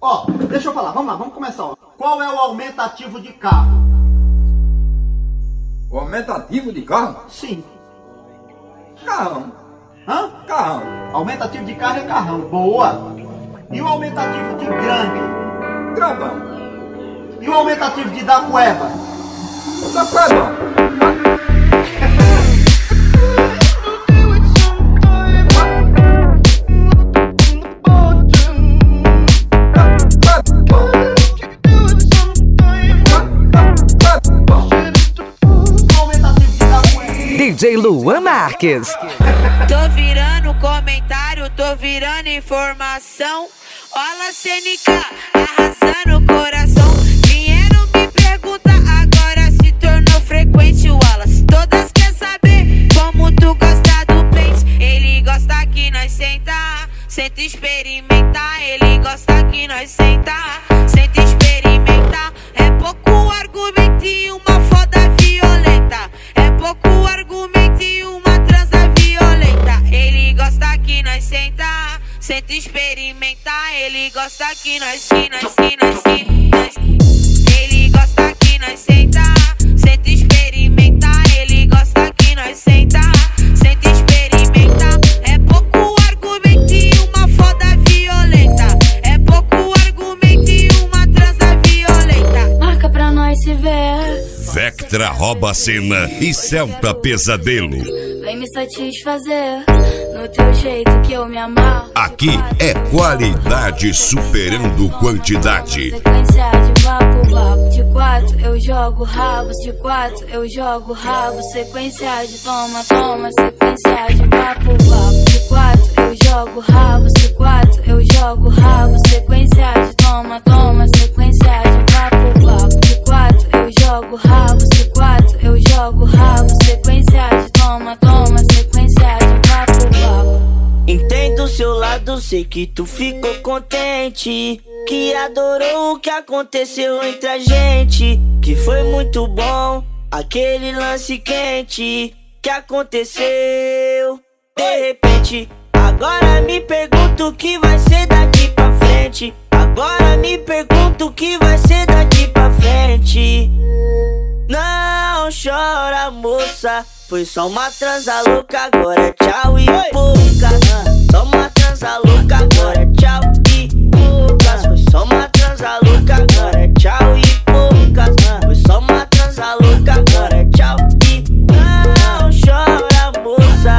Ó, deixa eu falar, vamos lá, vamos começar. Ó. Qual é o aumentativo de carro? O aumentativo de carro? Sim. Carrão. Hã? Carrão. Aumentativo de carro é carrão. Boa. E o aumentativo de grande? Grandão. E o aumentativo de da cueva? Da cueva. DJ Luan Marques. Tô virando comentário, tô virando informação. Olha a CNK, arrasando o coração. Vieram me perguntar, agora se tornou frequente. Wallace, todas quer saber como tu gosta do pente. Ele gosta que nós senta experimentar. Ele gosta que nós senta experimentar. É pouco argumento e uma foda violenta. É pouco argumento e uma transa violenta. Ele gosta que nós senta experimentar. Ele gosta que nós. Ele gosta que nós senta experimentar. Ele gosta que nós senta experimentar. É pouco argumento e uma foda violenta. É pouco argumento e uma transa violenta. Marca pra nós se ver. Vectra rouba a cena e Celta Pesadelo. Vem me satisfazer no teu jeito que eu me amarro. Aqui é qualidade superando quantidade. Sequência de vapo. De 4 eu jogo rabos. De 4 eu jogo rabo. Sequência de toma. Sequência de vapo. De 4 eu jogo rabos. De 4 eu jogo rabo. Sequência de toma. Sequência de vapo. De 4 eu jogo rabos. De 4 eu jogo rabo. Sequência de toma. Sequência de vapo. Entendo o seu lado, sei que tu ficou contente, que adorou o que aconteceu entre a gente, que foi muito bom aquele lance quente que aconteceu de repente. Agora me pergunto o que vai ser daqui pra frente. Agora me pergunto o que vai ser daqui pra frente. Não chora, moça, foi só uma transa louca, agora tchau e pouca. Só uma transa louca, agora tchau e poucas. Foi só uma transa louca, agora tchau e poucas. Foi só uma transa louca, agora tchau e não chora, moça.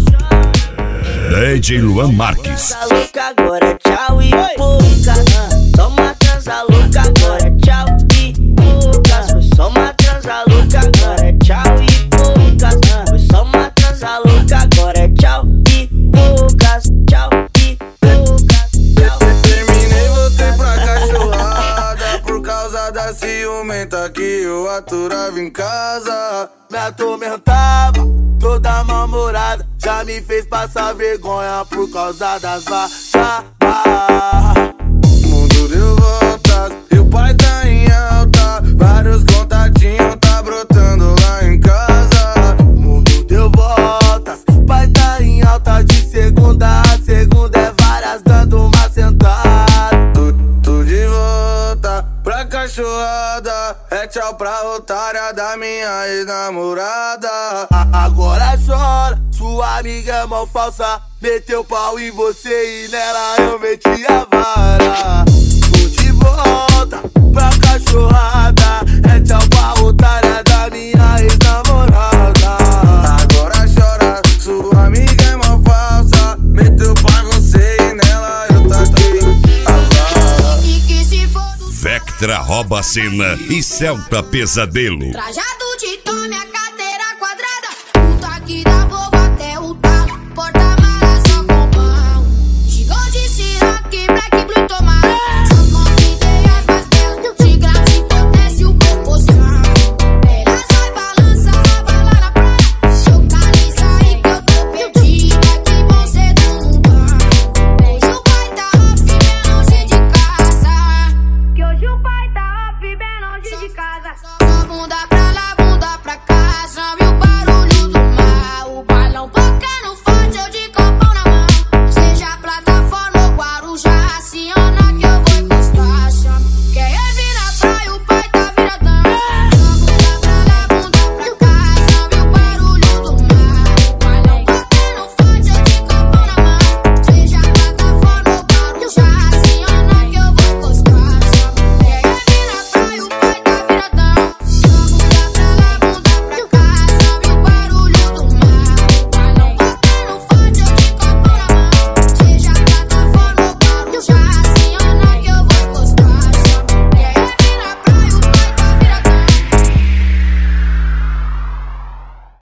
DJ Luan Marques. Transa louca, agora tchau e poucas. Só uma transa louca, agora tchau e poucas. Foi só uma transa louca, agora tchau e poucas. Foi só uma transa louca, agora tchau e poucas. Tchau e poucas. Terminei, voltei pra cachorrada por causa da ciumenta que eu aturava em casa. Me atormentava, toda mal-humorada, já me fez passar vergonha por causa das vacas. Mundo deu voltas e o pai tá em alta, vários contatinhos tá brotando lá em casa. Mundo deu voltas, pai tá em alta, de segunda a segunda é várias dando uma sentada. Tô de volta pra cachorrada, é tchau pra otária da minha ex-namorada. Agora chora, sua amiga é mó falsa, meteu pau em você e nela eu meti a vara. Tô de volta pra cachorrada, é tchau pra otária da minha ex-namorada. Agora chora, sua amiga é mó falsa, meteu pau em você e nela eu taquei a vara. Vectra rouba a cena e Celta Pesadelo. Trajado de tome